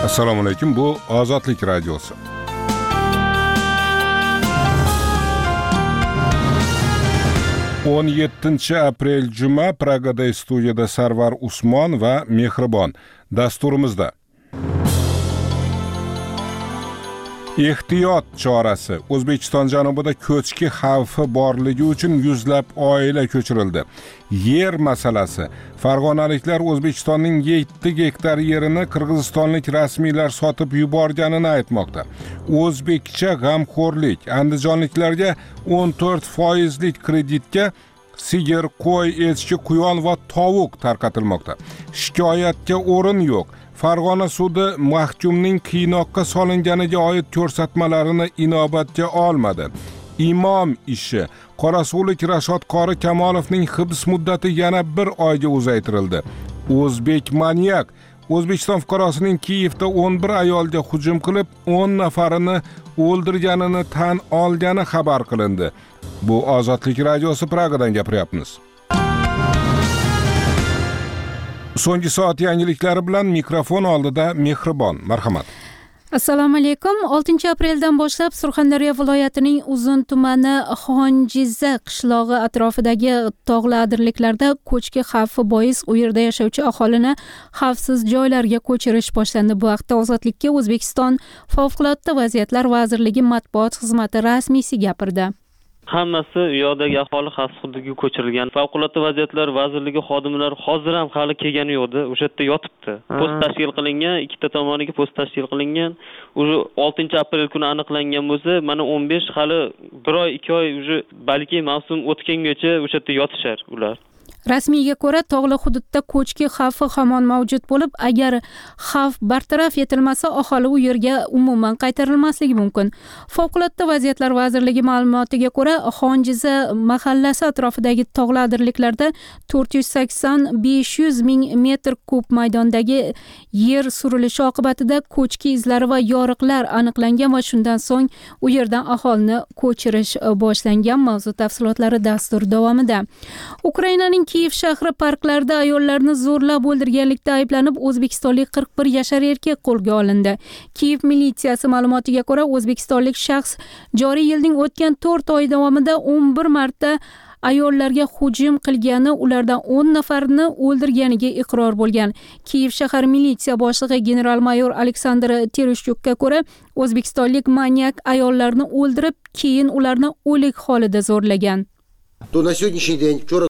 Assalomu alaykum, bu Ozodlik radiosi. o'n 7-aprel juma Pragada studiyada Sarvar Usmon va Mehribon dasturimizda. Ehtiyot chorasi. O'zbekiston janubida ko'chki xavfi borligi uchun yuzlab oila ko'chirildi. Yer masalasi. Farg'onaliklar O'zbekistonning 7 gektar yerini qirg'izistonlik rasmiylar sotib yuborganini aytmoqda. O'zbekcha g'amxo'rlik. Andijonliklarga 14% kreditga sigir, qo'y, echki, quyon va tovuq tarqatilmoqda. Shikoyatga o'rin yo'q. Farg'ona sudi mahkumning qiynoqqa solinganiga oid ko'rsatmalarini inobatga olmadi. Imom ishi. Qorasulik Rashod Qori Kamolovning hibs muddati yana 1 oyga uzaytirildi. O'zbek manyak. O'zbekiston fuqarosining Kiyevda 11 ayolga hujum qilib, 10 nafarini o'ldirganini tan olgani xabar qilindi. Bu Ozodlik radiosi, Pragadan gapiryapmiz. So'nggi soat yangiliklari bilan mikrofon oldida Mehribon. Marhamat. Assalomu alaykum. 6-apreldan boshlab Surxondaryo viloyatining Uzun tumani Xonjiza qishlog'i atrofidagi tog'li adirliklarda ko'chki xavfi bois u yerda yashovchi aholini xavfsiz joylarga ko'chirish boshlandi. Bu haqda Ozodlikka O'zbekiston Favqulodda vaziyatlar vazirligi matbuot xizmati rasmiysi gapirdi. Hammasi u yoqdagi aholi xavfsiz hududga ko'chirilgan. Favqulodda vaziyatlar vazirligi xodimlari hozir ham hali kelgani yo'qdi. O'sha yerda yotibdi. Post tashkil qilingan, ikkita tomoniga post tashkil qilingan. O'sha 6-aprel kuni aniqlangan bo'lsa, mana 15 hali 1 oy, 2 oy o'sha balki mavsum o'tgangacha o'sha yerda yotishar ular. Rasmiyga ko'ra, tog'li hududda ko'chki xavfi hamon mavjud bo'lib, agar xavf bartaraf etilmasa, aholi u yerga umuman qaytarilmasligi mumkin. Favqulodda vaziyatlar vazirligi ma'lumotiga ko'ra, Xonjiza mahallasi atrofidagi tog'li adirliklarda 480-500 ming metr kub maydondagi yer surilishi oqibatida ko'chki izlari va yoriqlar aniqlangan va shundan so'ng u yerdan aholini ko'chirish boshlangan. Mavzu tafsilotlari dastur davomida. Ukrainaning Kiyev shahri parklarda ayollarni zo'rlab o'ldirganlikda ayblanib, o'zbekistonlik 41 yashar erkak qo'lga olindi. Kiyev militsiyasi ma'lumotiga ko'ra, o'zbekistonlik shaxs joriy yilning o'tgan 4 oy davomida 11 marta ayollarga hujum qilgani, ulardan 10 nafarini o'ldirganiga iqror bo'lgan. Kiyev shahar militsiya boshlig'i general-mayor Aleksandr Tereshchukka ko'ra, o'zbekistonlik manyak ayollarni o'ldirib, keyin ularni o'lik holida zo'rlagan.